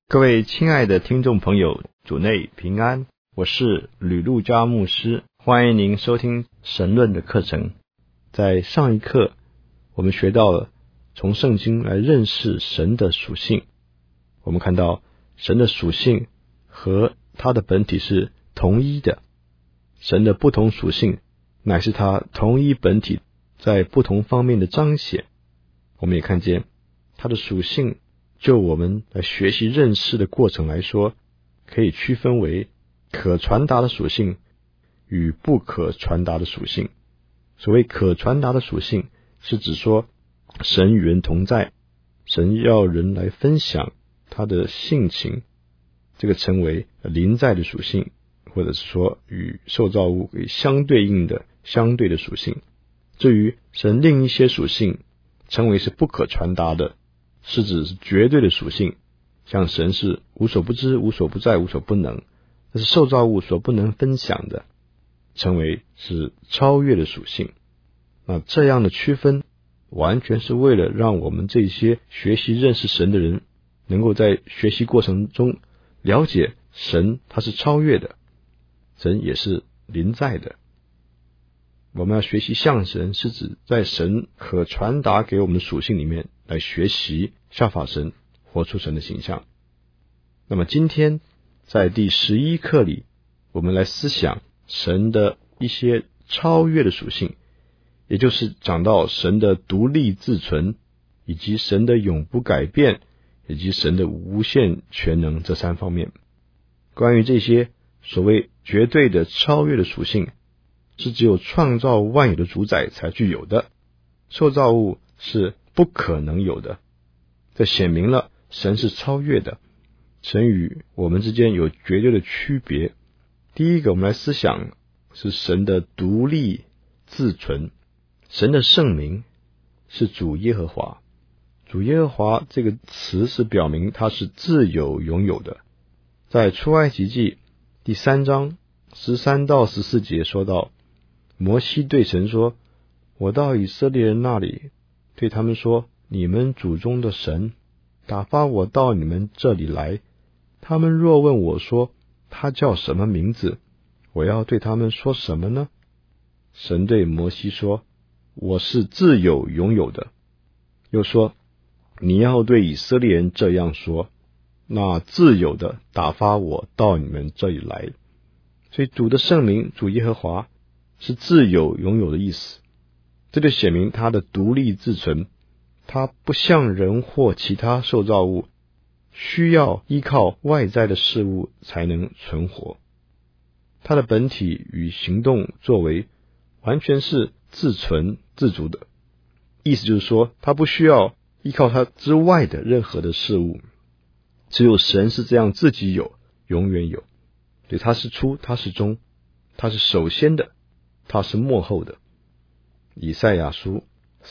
各位亲爱的听众朋友，主内平安，我是吕路加牧师，欢迎您收听神论的课程。在上一课，我们学到了从圣经来认识神的属性。我们看到神的属性和他的本体是同一的，神的不同属性乃是他同一本体在不同方面的彰显。我们也看见他的属性，就我们来学习认识的过程来说，可以区分为可传达的属性与不可传达的属性。所谓可传达的属性，是指说神与人同在，神要人来分享他的性情，这个称为临在的属性，或者是说与受造物相对应的相对的属性。至于神另一些属性称为是不可传达的，是指是绝对的属性，像神是无所不知、无所不在、无所不能，这是受造物所不能分享的，称为是超越的属性。那这样的区分完全是为了让我们这些学习认识神的人能够在学习过程中了解神他是超越的，神也是临在的。我们要学习像神，是指在神可传达给我们的属性里面来学习效法神，活出神的形象。那么今天在第11课里，我们来思想神的一些超越的属性，也就是讲到神的独立自存，以及神的永不改变，以及神的无限全能这三方面。关于这些所谓绝对的超越的属性，是只有创造万有的主宰才具有的，受造物是不可能有的。这显明了神是超越的，神与我们之间有绝对的区别。第一个，我们来思想是神的独立自存。神的圣名是主耶和华，主耶和华这个词是表明他是自有永有的。在出埃及记第3章13到14节说到，摩西对神说，我到以色列人那里，对他们说，你们祖宗的神打发我到你们这里来，他们若问我说，他叫什么名字，我要对他们说什么呢？神对摩西说，我是自有永有的。又说，你要对以色列人这样说，那自有的打发我到你们这里来。所以主的圣名主耶和华是自有永有的意思，这就显明他的独立自存，他不像人或其他受造物需要依靠外在的事物才能存活，他的本体与行动作为完全是自存自足的，意思就是说他不需要依靠他之外的任何的事物，只有神是这样自己有，永远有。对，他是初，他是终，他是首先的，他是末后的。以赛亚书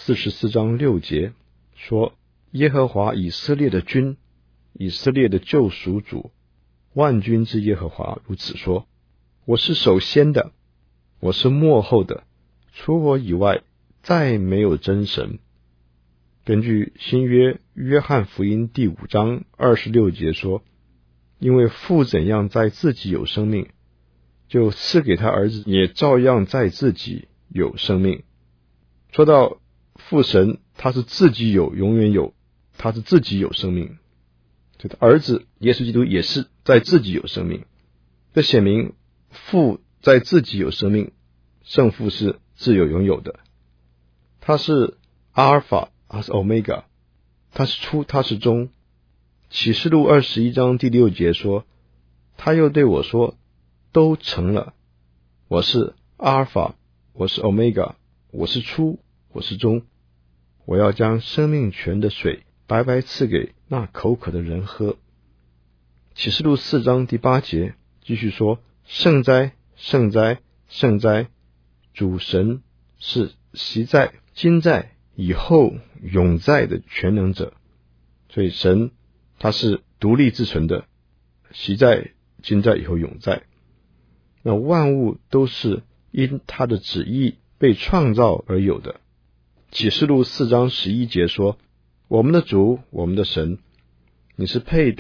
44章6节说，耶和华以色列的君，以色列的救赎主，万军之耶和华如此说，我是首先的，我是末后的，除我以外再没有真神。根据新约约翰福音第5章26节说，因为父怎样在自己有生命，就赐给他儿子也照样在自己有生命。说到父神，他是自己有，永远有，他是自己有生命，所以他儿子耶稣基督也是在自己有生命。这显明父在自己有生命，圣父是自有永有的，他是阿尔法，他是欧米伽，他是初，他是终。启示录21章第6节说，他又对我说，都成了，我是阿尔法，我是欧米伽，我是初，我是终，我要将生命泉的水白白赐给那口渴的人喝。启示录4章第8节继续说，圣哉，圣哉，圣哉，主神是昔在、今在、以后永在的全能者。所以神他是独立自存的，昔在、今在、以后永在。那万物都是因他的旨意被创造而有的。启示录4章11节说，我们的主，我们的神，你是配得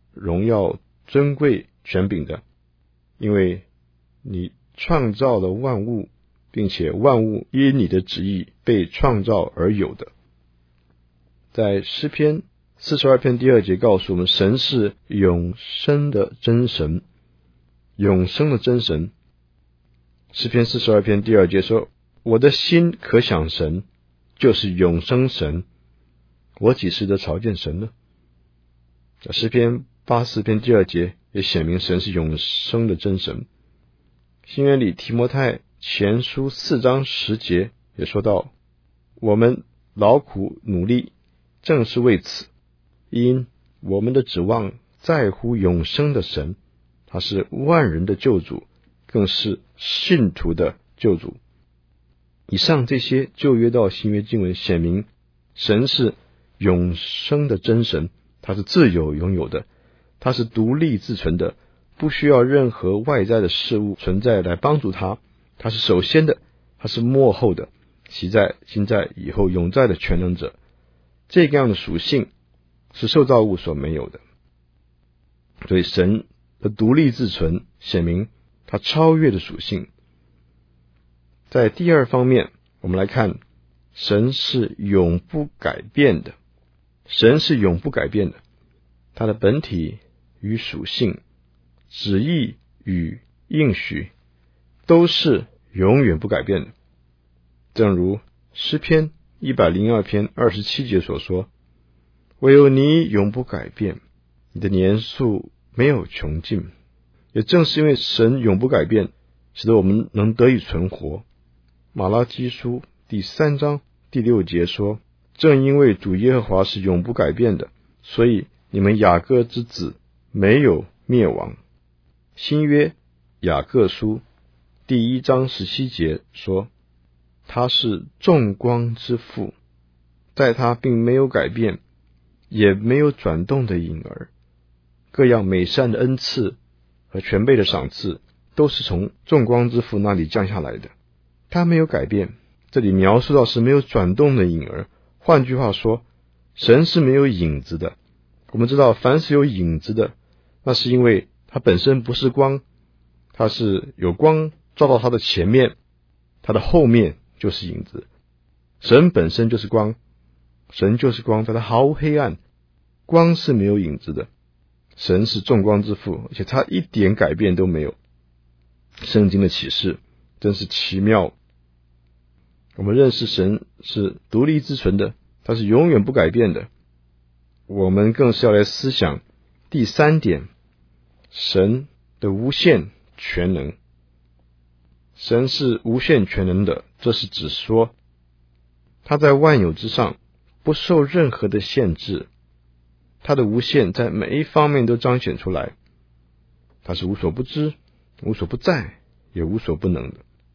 荣耀、尊贵、权柄的，因为你创造了万物，并且万物因你的旨意被创造而有的。在诗篇42篇第2节告诉我们，神是永生的真神，永生的真神。诗篇42篇第2节说，我的心可想神，就是永生神，我几时得朝见神呢？诗篇84篇第2节也显明神是永生的真神。新约里提摩太前书4章10节也说到，我们劳苦努力，正是为此，因我们的指望在乎永生的神，他是万人的救主，更是信徒的救主。以上这些旧约到新约经文显明，神是永生的真神，他是自有永有的，他是独立自存的，不需要任何外在的事物存在来帮助他，他是首先的，他是末后的，昔在、今在、以后永在的全能者。这个样的属性是受造物所没有的，所以神的独立自存显明他超越的属性。在第二方面，我们来看，神是永不改变的。神是永不改变的，他的本体与属性、旨意与应许都是永远不改变的。正如诗篇102篇27节所说，唯有你永不改变，你的年数没有穷尽。也正是因为神永不改变，使得我们能得以存活。马拉基书第3章第6节说，正因为主耶和华是永不改变的，所以你们雅各之子没有灭亡。新约雅各书第1章17节说，他是众光之父，在他并没有改变，也没有转动的影儿。各样美善的恩赐和全备的赏赐都是从众光之父那里降下来的，他没有改变。这里描述到是没有转动的影儿，换句话说，神是没有影子的。我们知道凡是有影子的，那是因为它本身不是光，它是有光照到它的前面，它的后面就是影子。神本身就是光，神就是光，在它毫无黑暗，光是没有影子的。神是众光之父，而且他一点改变都没有。圣经的启示真是奇妙。我们认识神是独立自存的，他是永远不改变的。我们更是要来思想第3点，神的无限全能。神是无限全能的，这是指说他在万有之上不受任何的限制，他的无限在每一方面都彰显出来，他是无所不知、无所不在，也无所不能的。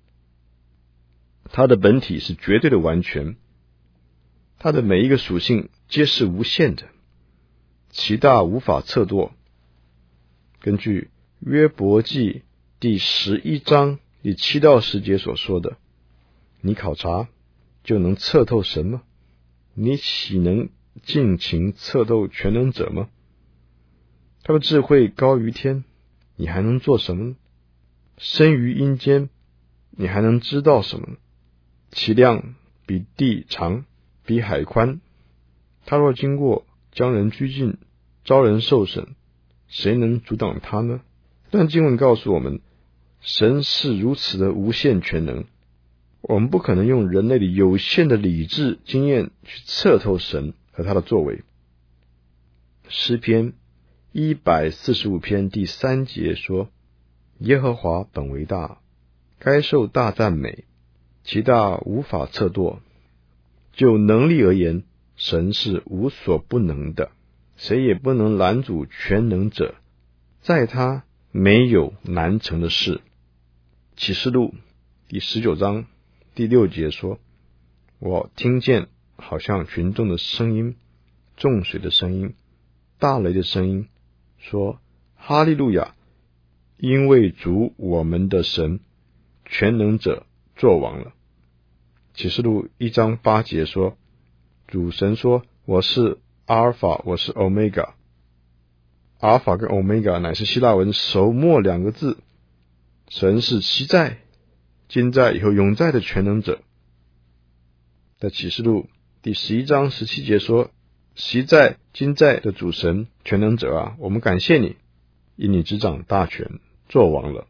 他的本体是绝对的完全，他的每一个属性皆是无限的，其大无法测度。根据约伯记第11章第7到10节所说的，你考察就能测透神吗？你岂能尽情测透全能者吗？他的智慧高于天，你还能做什么呢？深于阴间，你还能知道什么呢？其量比地长，比海宽。他若经过，将人拘禁，招人受审，谁能阻挡他呢？但经文告诉我们，神是如此的无限全能，我们不可能用人类的有限的理智经验去测透神和他的作为。诗篇145篇第3节说，耶和华本为大，该受大赞美，其大无法测度。就能力而言，神是无所不能的，谁也不能拦阻全能者，在他没有难成的事。启示录第19章第6节说，我听见好像群众的声音，众水的声音，大雷的声音，说哈利路亚，因为主我们的神全能者作王了。启示录1章8节说，主神说，我是阿尔法，我是欧米伽。 阿尔法跟欧米伽乃是希腊文首末两个字，神是昔在、今在、以后永在的全能者。在启示录第11章17节说，昔在、今在的主神全能者啊，我们感谢你，因你执掌大权，作王了。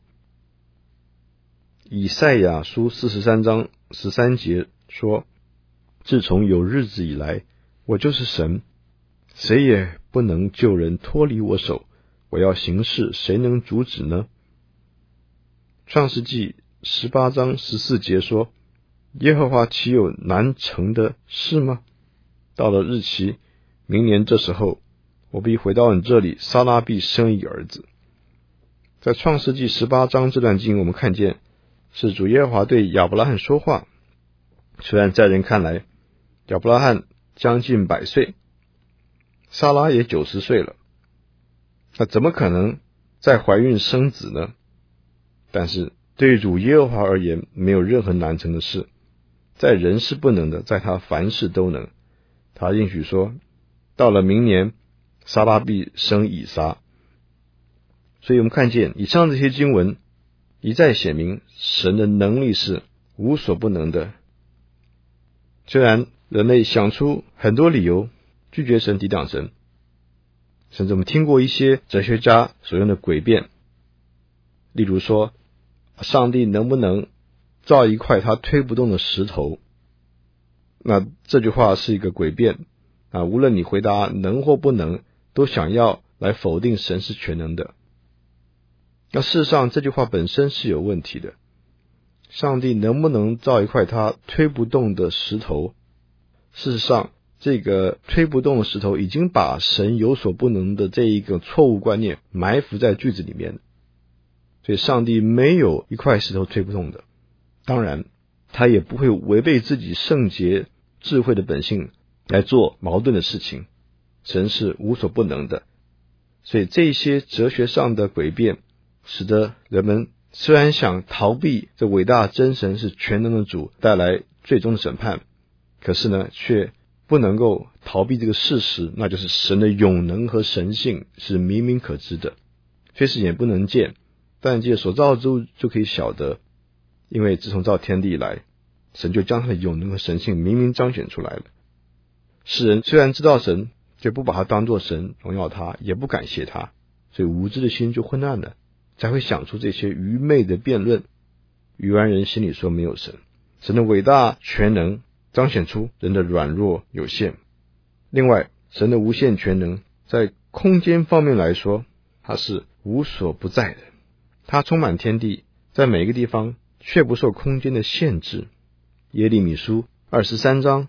以赛亚书43章13节说，自从有日子以来，我就是神，谁也不能救人脱离我手，我要行事，谁能阻止呢？创世纪18章14节说，耶和华岂有难成的事吗？到了日期，明年这时候，我必回到你这里，撒拉必生一个儿子。在创世纪18章这段经文，我们看见是主耶和华对亚伯拉罕说话。虽然在人看来，亚伯拉罕将近100岁，撒拉也90岁了，那怎么可能再怀孕生子呢？但是对于主耶和华而言，没有任何难成的事，在人是不能的，在他凡事都能。他应许说，到了明年，撒拉必生以撒。所以我们看见以上这些经文一再显明，神的能力是无所不能的。虽然人类想出很多理由拒绝神、抵挡神，甚至我们听过一些哲学家所用的诡辩，例如说，上帝能不能造一块他推不动的石头？那这句话是一个诡辩啊，无论你回答能或不能，都想要来否定神是全能的。那事实上这句话本身是有问题的。上帝能不能造一块他推不动的石头？事实上，这个推不动的石头已经把神有所不能的这一个错误观念埋伏在句子里面。所以上帝没有一块石头推不动的，当然他也不会违背自己圣洁智慧的本性来做矛盾的事情。神是无所不能的。所以这些哲学上的诡辩，使得人们虽然想逃避这伟大真神是全能的主带来最终的审判，可是呢，却不能够逃避这个事实，那就是神的永能和神性是明明可知的，非是眼不能见，但借所造之物就可以晓得。因为自从造天地以来，神就将他的永能和神性明明彰显出来了。世人虽然知道神，却不把他当作神，荣耀他，也不感谢他，所以无知的心就昏暗了，才会想出这些愚昧的辩论。愚顽人心里说没有神，神的伟大全能彰显出人的软弱有限。另外，神的无限全能在空间方面来说，他是无所不在的，他充满天地，在每一个地方却不受空间的限制。耶利米书23章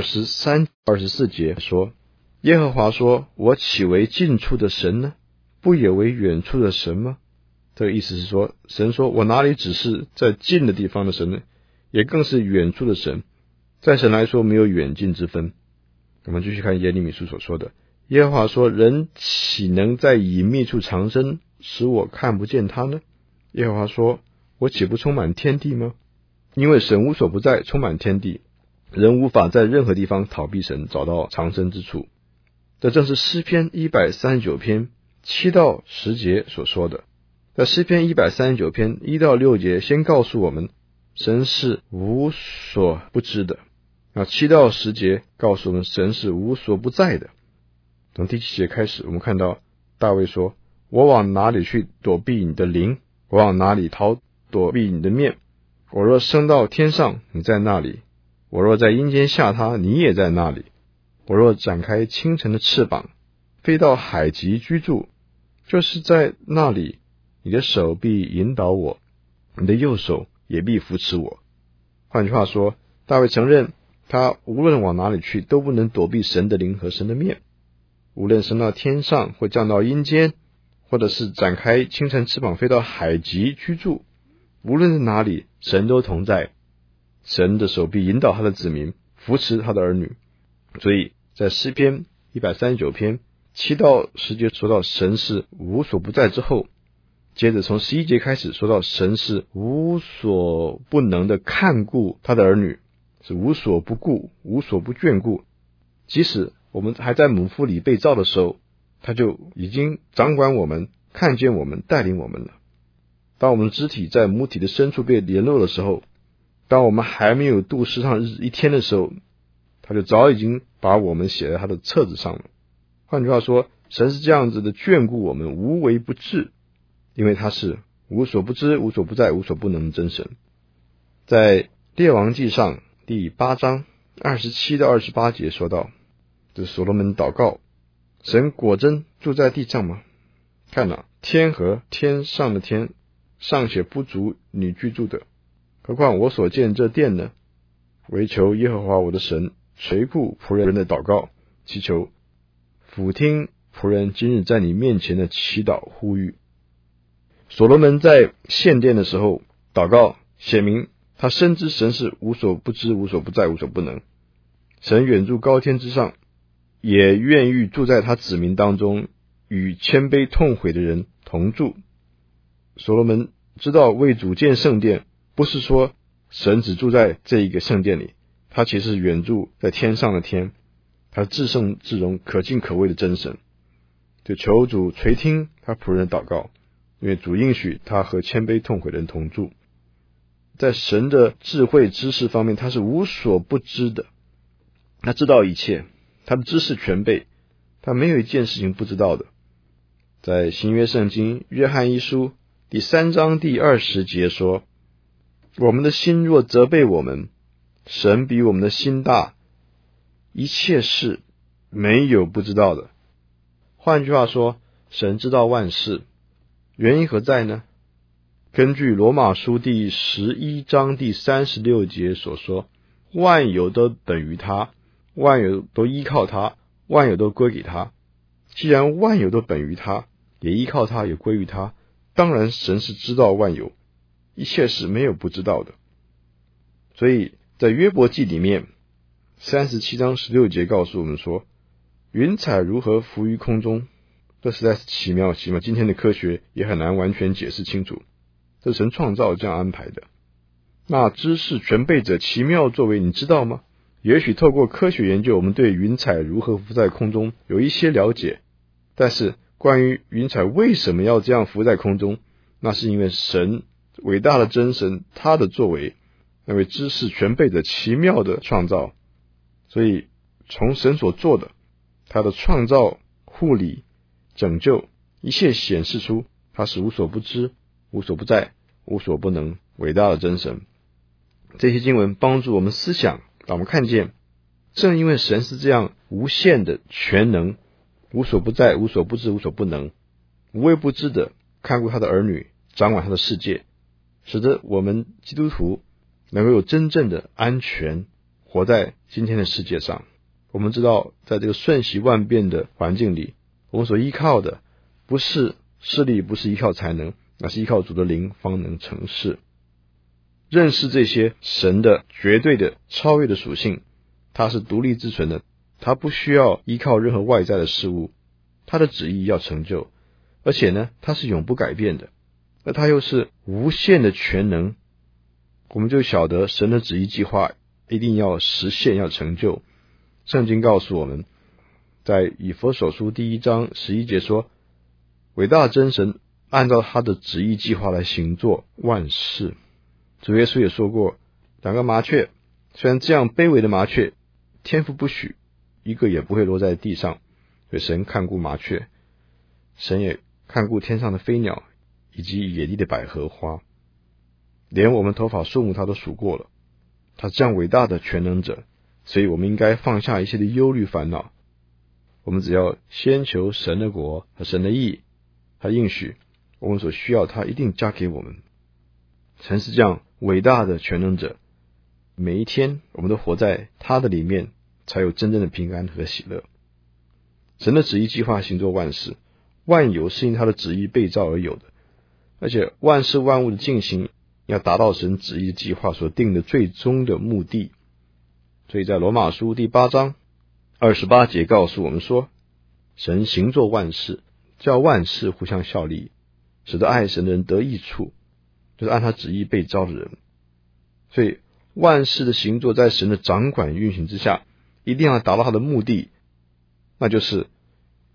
23、24节说，耶和华说，我岂为近处的神呢？不也为远处的神吗？这个意思是说，神说我哪里只是在近的地方的神呢？也更是远处的神，在神来说没有远近之分。我们继续看耶利米书所说的，耶和华说，人岂能在隐秘处藏身，使我看不见他呢？耶和华说，我岂不充满天地吗？因为神无所不在，充满天地，人无法在任何地方逃避神，找到藏身之处。这正是诗篇139篇7到10节所说的。在诗篇139篇1到6节先告诉我们，神是无所不知的。那7到10节告诉我们，神是无所不在的。从第7节开始，我们看到大卫说，我往哪里去躲避你的灵？我往哪里逃躲避你的面？我若升到天上，你在那里；我若在阴间下榻，你也在那里。我若展开清晨的翅膀，飞到海极居住，就是在那里，你的手必引导我，你的右手也必扶持我。换句话说，大卫承认他无论往哪里去，都不能躲避神的灵和神的面。无论升到天上，或降到阴间，或者是展开清晨翅膀飞到海极居住，无论是哪里，神都同在。神的手必引导他的子民，扶持他的儿女。所以在诗篇139篇7到10节说到神是无所不在之后，接着从11节开始说到神是无所不能的看顾他的儿女，是无所不顾，无所不眷顾。即使我们还在母腹里被造的时候， 他就已经掌管我们，看见我们，带领我们了。当我们的肢体在母体的深处被联络的时候，当我们还没有度世上日子一天的时候，他就早已经把我们写在他的册子上了。换句话说，神是这样子的眷顾我们，无微不至，因为他是无所不知、无所不在、无所不能的真神。在列王记上第8章27到28节说到，这所罗门祷告，神果真住在地上吗？看哪，天和天上的天尚且不足你居住的，何况我所见这殿呢？唯求耶和华我的神垂顾仆人的祷告，祈求俯听仆人今日在你面前的祈祷呼吁。所罗门在献殿的时候祷告，显明他深知神是无所不知、无所不在、无所不能。神远住高天之上，也愿意住在他子民当中，与谦卑痛悔的人同住。所罗门知道为主建圣殿，不是说神只住在这一个圣殿里，他其实远住在天上的天，他至圣至荣、可敬可畏的真神。就求主垂听他仆人的祷告，因为主应许他和谦卑痛悔的人同住。在神的智慧知识方面，他是无所不知的，他知道一切，他的知识全备，他没有一件事情不知道的。在新约圣经约翰一书第3章第20节说，我们的心若责备我们，神比我们的心大，一切事没有不知道的。换句话说，神知道万事，原因何在呢？根据罗马书第11章第36节所说，万有都本于他，万有都依靠他，万有都归给他。既然万有都本于他，也依靠他，也归于他，当然神是知道万有，一切是没有不知道的。所以在约伯记里面37章16节告诉我们说，云彩如何浮于空中，这实在是奇妙，今天的科学也很难完全解释清楚，这是神创造这样安排的。那知识全备者奇妙作为，你知道吗？也许透过科学研究，我们对云彩如何浮在空中有一些了解，但是关于云彩为什么要这样浮在空中，那是因为神伟大的真神他的作为，那位知识全备的奇妙的创造。所以从神所做的，他的创造、护理、拯救，一切显示出他是无所不知、无所不在、无所不能伟大的真神。这些经文帮助我们思想，让我们看见，正因为神是这样无限的全能，无所不在、无所不知、无所不能，无微不至的看顾他的儿女，掌管他的世界，使得我们基督徒能够有真正的安全活在今天的世界上。我们知道，在这个瞬息万变的环境里，我们所依靠的不是势力，不是依靠才能，那是依靠主的灵方能成事。认识这些神的绝对的超越的属性，他是独立自存的，他不需要依靠任何外在的事物，他的旨意要成就，而且呢，他是永不改变的，而他又是无限的全能，我们就晓得神的旨意计划一定要实现，要成就。圣经告诉我们，在以弗所书第1章11节说，伟大的真神按照他的旨意计划来行作万事。主耶稣也说过，2个麻雀，虽然这样卑微的麻雀，天父不许一个也不会落在地上，所以神看顾麻雀，神也看顾天上的飞鸟以及野地的百合花，连我们头发树木他都数过了。他是这样伟大的全能者，所以我们应该放下一切的忧虑烦恼，我们只要先求神的国和神的义，他应许我们所需要，他一定加给我们。神是这样伟大的全能者，每一天我们都活在他的里面，才有真正的平安和喜乐。神的旨意计划行作万事，万有是因他的旨意被造而有的，而且万事万物的进行要达到神旨意计划所定的最终的目的。所以在罗马书第8章28节告诉我们说，神行作万事，叫万事互相效力，使得爱神的人得益处，就是按他旨意被召的人。所以万事的行作在神的掌管运行之下，一定要达到他的目的，那就是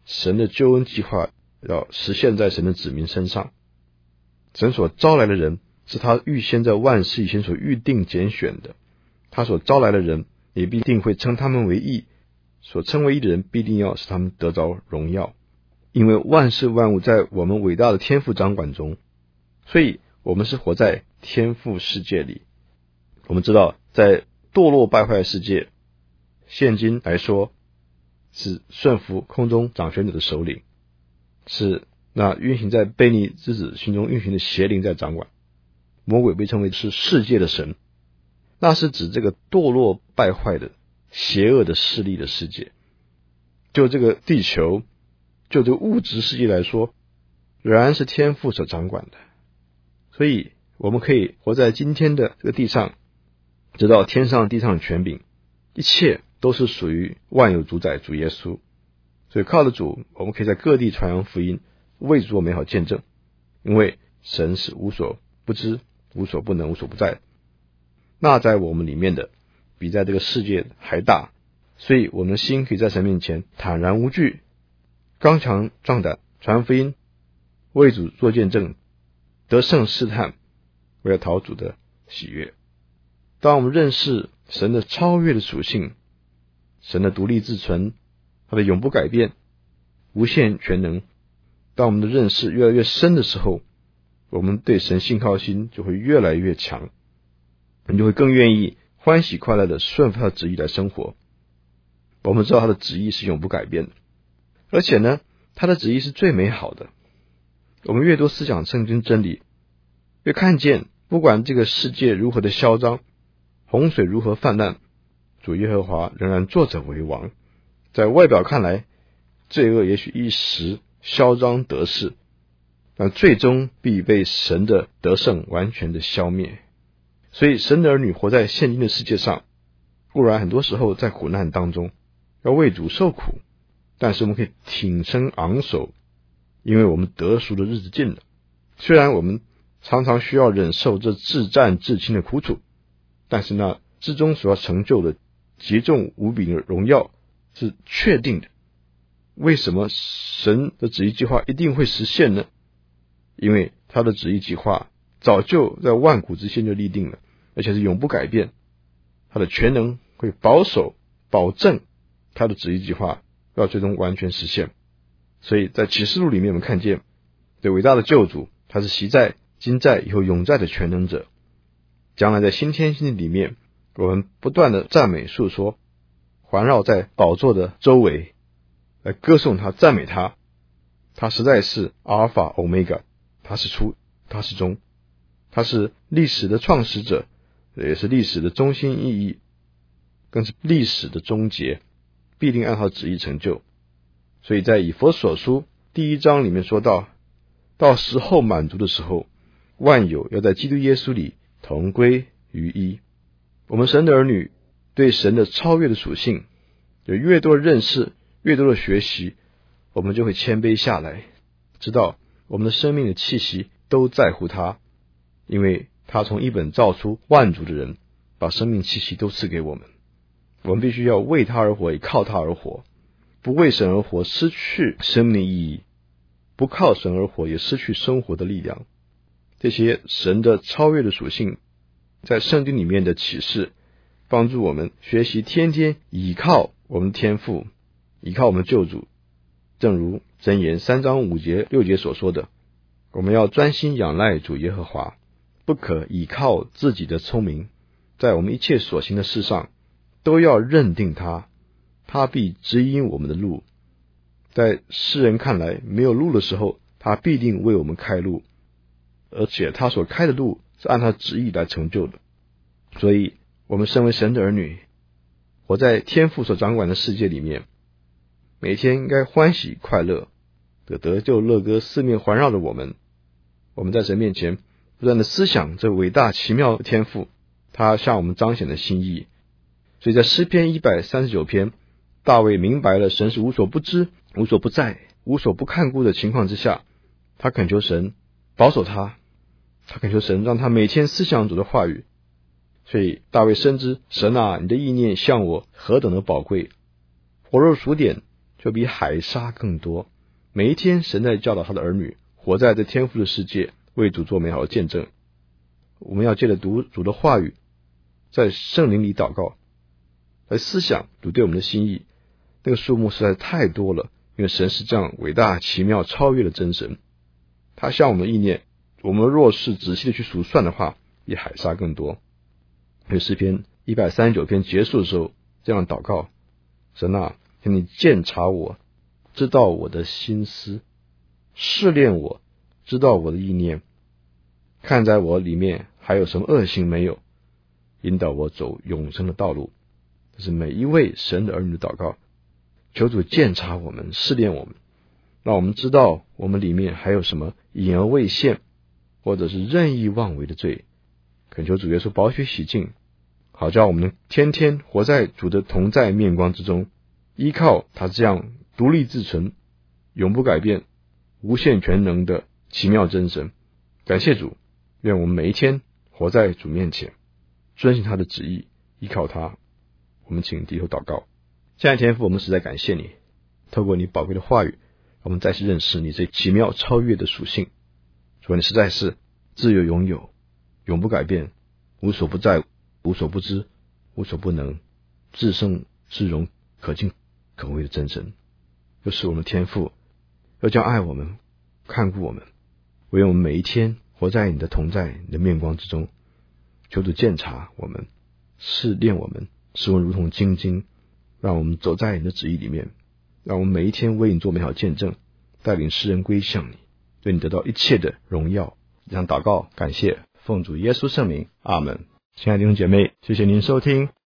神的救恩计划要实现在神的子民身上。神所招来的人是他预先在万世以前所预定拣选的，他所招来的人也必定会称他们为义，所称为义的人必定要使他们得着荣耀。因为万事万物在我们伟大的天父掌管中，所以我们是活在天父世界里。我们知道在堕落败坏的世界，现今来说是顺服空中掌权者的首领，是那运行在悖逆之子心中运行的邪灵在掌管。魔鬼被称为是世界的神，那是指这个堕落败坏的邪恶的势力的世界。就这个地球，就这个物质世界来说，仍然是天父所掌管的。所以我们可以活在今天的这个地上，知道天上地上的权柄，一切都是属于万有主宰主耶稣。所以靠着主，我们可以在各地传扬福音，为主做美好见证。因为神是无所不知、无所不能、无所不在的，那在我们里面的比在这个世界还大，所以我们的心可以在神面前坦然无惧，刚强壮胆，传福音，为主做见证，得胜试探，为了讨主的喜悦。当我们认识神的超越的属性，神的独立自存，他的永不改变，无限全能，当我们的认识越来越深的时候，我们对神信靠心就会越来越强，我们就会更愿意欢喜快乐的顺服他的旨意来生活。我们知道他的旨意是永不改变的，而且呢，他的旨意是最美好的。我们越多思想圣经真理，越看见不管这个世界如何的嚣张，洪水如何泛滥，主耶和华仍然坐着为王。在外表看来，罪恶也许一时嚣张得势，但最终必被神的得胜完全的消灭。所以神的儿女活在现今的世界上，固然很多时候在苦难当中要为主受苦，但是我们可以挺身昂首，因为我们得赎的日子近了。虽然我们常常需要忍受这至战至轻的苦楚，但是那之中所要成就的极重无比的荣耀是确定的。为什么神的旨意计划一定会实现呢？因为他的旨意计划早就在万古之前就立定了，而且是永不改变。他的全能会保守保证他的旨意计划要最终完全实现。所以在启示录里面，我们看见这伟大的救主，他是昔在今在以后永在的全能者。将来在新天新地里面，我们不断的赞美述说，环绕在宝座的周围，来歌颂他赞美他。他实在是阿尔法欧米伽，他是初，他是终，他是历史的创始者，也是历史的中心意义，更是历史的终结，必定按他旨意成就。所以在以弗所书第1章里面说到，到时候满足的时候，万有要在基督耶稣里同归于一。我们神的儿女对神的超越的属性有越多的认识，越多的学习，我们就会谦卑下来，知道我们的生命的气息都在乎他，因为他从一本造出万族的人，把生命气息都赐给我们。我们必须要为他而活，也靠他而活。不为神而活，失去生命的意义；不靠神而活，也失去生活的力量。这些神的超越的属性，在圣经里面的启示，帮助我们学习天天倚靠我们的天父，倚靠我们的救主。正如箴言3章5节6节所说的，我们要专心仰赖主耶和华，不可倚靠自己的聪明，在我们一切所行的事上都要认定他，他必指引我们的路。在世人看来没有路的时候，他必定为我们开路，而且他所开的路是按他旨意来成就的。所以我们身为神的儿女，活在天父所掌管的世界里面，每天应该欢喜快乐，得救乐歌四面环绕着我们。我们在神面前不断的思想这伟大奇妙的天父，他向我们彰显的心意。所以在诗篇139篇，大卫明白了神是无所不知、无所不在、无所不看顾的情况之下，他恳求神保守他，他恳求神让他每天思想主的话语。所以大卫深知，神啊，你的意念向我何等的宝贵，火若数点， 就比海沙更多。每一天，神在教导他的儿女活在这天父的世界，为主做美好的见证。我们要借着读主的话语，在圣灵里祷告，来思想主对我们的心意。那个数目实在太多了，因为神是这样伟大、奇妙、超越的真神。他向我们的意念，我们若是仔细的去数算的话，比海沙更多。因为诗篇139篇结束的时候这样祷告：神啊，请你鉴察我，知道我的心思，试炼我，知道我的意念，看在我里面还有什么恶行没有，引导我走永生的道路。这是每一位神的儿女的祷告。求主鉴察我们，试炼我们，让我们知道我们里面还有什么隐而未现，或者是任意妄为的罪。恳求主耶稣宝血洗净，好叫我们天天活在主的同在面光之中，依靠他这样独立自存、永不改变、无限全能的奇妙真神。感谢主，愿我们每一天活在主面前，遵行他的旨意，依靠他。我们请低头祷告。亲爱的天父，我们实在感谢你，透过你宝贵的话语，让我们再次认识你这奇妙超越的属性。主，你实在是自有永有，永不改变，无所不在，无所不知，无所不能，至圣至荣，可敬可畏的真神。又是我们的天父，又将爱我们，看顾我们，唯有我们每一天活在你的同在、你的面光之中。求主鉴察我们，试炼我们，使我们如同精金，让我们走在你的旨意里面，让我们每一天为你做美好见证，带领世人归向你，对你得到一切的荣耀。这样祷告感谢，奉主耶稣圣名，阿们。亲爱的弟兄姐妹，谢谢您收听